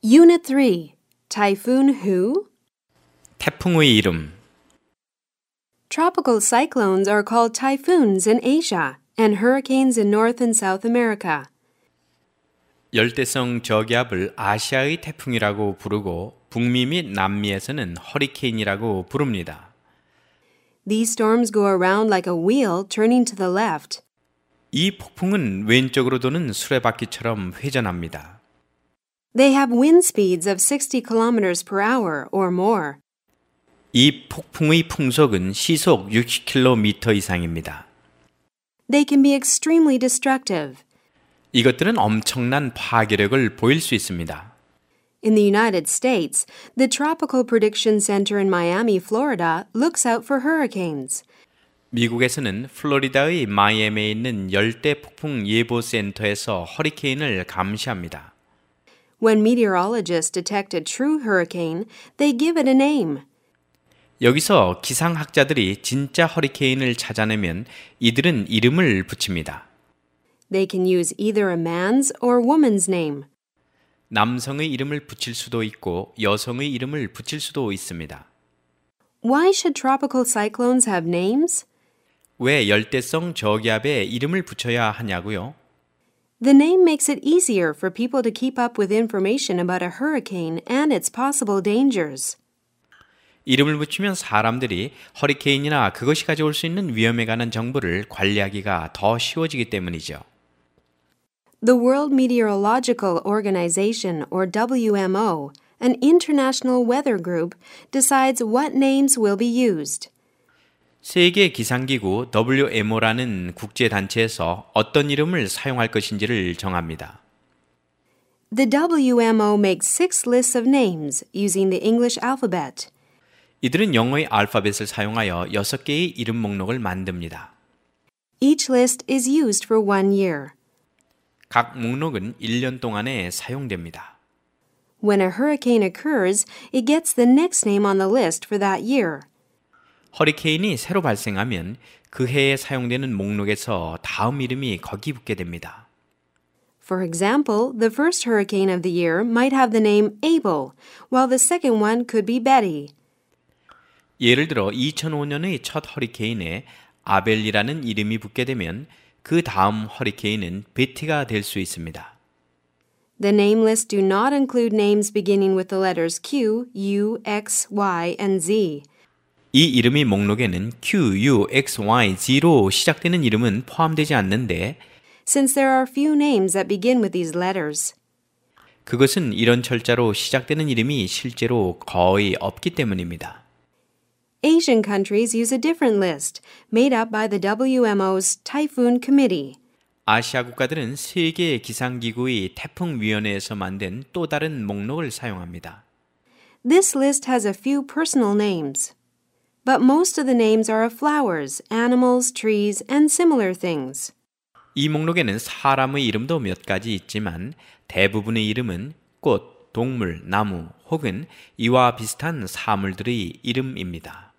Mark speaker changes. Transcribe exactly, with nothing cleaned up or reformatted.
Speaker 1: Unit three. Typhoon who?
Speaker 2: 태풍의 이름.
Speaker 1: Tropical cyclones are called typhoons in Asia and hurricanes in North and South America.
Speaker 2: 열대성 저기압을 아시아의 태풍이라고 부르고 북미 및 남미에서는 허리케인이라고 부릅니다.
Speaker 1: These storms go around like a wheel turning to the left.
Speaker 2: 이 폭풍은 왼쪽으로 도는 수레바퀴처럼 회전합니다.
Speaker 1: They have wind speeds of sixty kilometers per hour or more.
Speaker 2: 이 폭풍의 풍속은 시속 육십 킬로미터 이상입니다.
Speaker 1: They can be extremely destructive.
Speaker 2: 이것들은 엄청난 파괴력을 보일 수 있습니다.
Speaker 1: In the United States, the Tropical Prediction Center in Miami, Florida, looks out for hurricanes.
Speaker 2: 미국에서는 플로리다의 마이애미에 있는 열대 폭풍 예보 센터에서 허리케인을 감시합니다.
Speaker 1: When meteorologists detect a true hurricane, they give it a name.
Speaker 2: 여기서 기상학자들이 진짜 허리케인을 찾아내면 이들은 이름을 붙입니다.
Speaker 1: They can use either a man's or woman's name.
Speaker 2: 남성의 이름을 붙일 수도 있고 여성의 이름을 붙일 수도 있습니다.
Speaker 1: Why should tropical cyclones have names?
Speaker 2: 왜 열대성 저기압에 이름을 붙여야 하냐고요?
Speaker 1: The name makes it easier for people to keep up with information about a hurricane and its possible dangers.
Speaker 2: 이름을 붙이면 사람들이 허리케인이나 그것이 가져올 수 있는 위험에 관한 정보를 관리하기가 더 쉬워지기 때문이죠.
Speaker 1: The World Meteorological Organization, or W M O, an international weather group, decides what names will be used.
Speaker 2: 세계 기상기구 더블유 엠 오라는 국제단체에서 어떤 이름을 사용할 것인지를 정합니다.
Speaker 1: The W M O makes six lists of names using the English alphabet.
Speaker 2: 이들은 영어의 알파벳을 사용하여 여섯 개의 이름 목록을 만듭니다.
Speaker 1: Each list is used for one year.
Speaker 2: 각 목록은 일 년 동안에 사용됩니다.
Speaker 1: When a hurricane occurs, it gets the next name on the list for that year.
Speaker 2: 허리케인이 새로 발생하면 그 해에 사용되는 목록에서 다음 이름이 거기 붙게 됩니다.
Speaker 1: For example, the first hurricane of the year might have the name Abel, while the second one could be Betty.
Speaker 2: 예를 들어 이천오 년의 첫 허리케인에 아벨이라는 이름이 붙게 되면 그 다음 허리케인은 베티가 될 수 있습니다.
Speaker 1: The name lists do not include names beginning with the letters Q, U, X, Y, and Z.
Speaker 2: 이 이름의 목록에는 Q, U, X, Y, Z로 시작되는 이름은 포함되지 않는데
Speaker 1: Since there are few names that begin with these letters.
Speaker 2: 그것은 이런 철자로 시작되는 이름이 실제로 거의 없기 때문입니다.
Speaker 1: Asian countries use a different list, made up by the W M O's Typhoon Committee.
Speaker 2: 아시아 국가들은 세계 기상기구의 태풍위원회에서 만든 또 다른 목록을 사용합니다.
Speaker 1: This list has a few personal names, but most of the names are of flowers, animals, trees, and similar things.
Speaker 2: 이 목록에는 사람의 이름도 몇 가지 있지만 대부분의 이름은 꽃, 동물, 나무 혹은 이와 비슷한 사물들의 이름입니다.